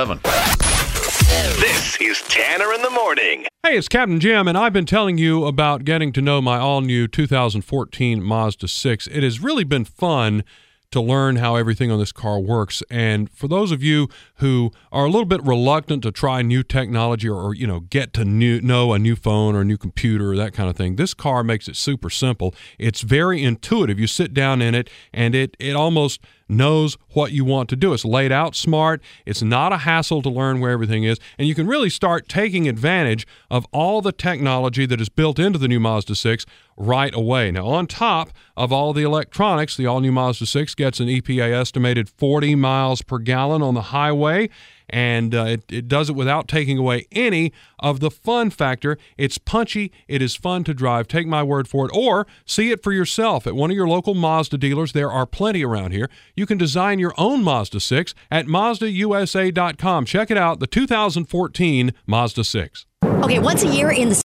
7. This is Tanner in the Morning. Hey, it's Captain Jim, and I've been telling you about getting to know my all-new 2014 Mazda 6. It has really been fun to learn how everything on this car works. And for those of you who are a little bit reluctant to try new technology or get to know a new phone or a new computer or that kind of thing, this car makes it super simple. It's very intuitive. You sit down in it, and it almost knows what you want to do. It's laid out smart. It's not a hassle to learn where everything is. And you can really start taking advantage of all the technology that is built into the new Mazda 6 right away. Now, on top of all the electronics, the all-new Mazda 6 gets an EPA estimated 40 miles per gallon on the highway, and it does it without taking away any of the fun factor. It's punchy. It is fun to drive. Take my word for it, or see it for yourself at one of your local Mazda dealers. There are plenty around here. You can design your own Mazda 6 at MazdaUSA.com. Check it out, the 2014 Mazda 6. Okay, once a year in the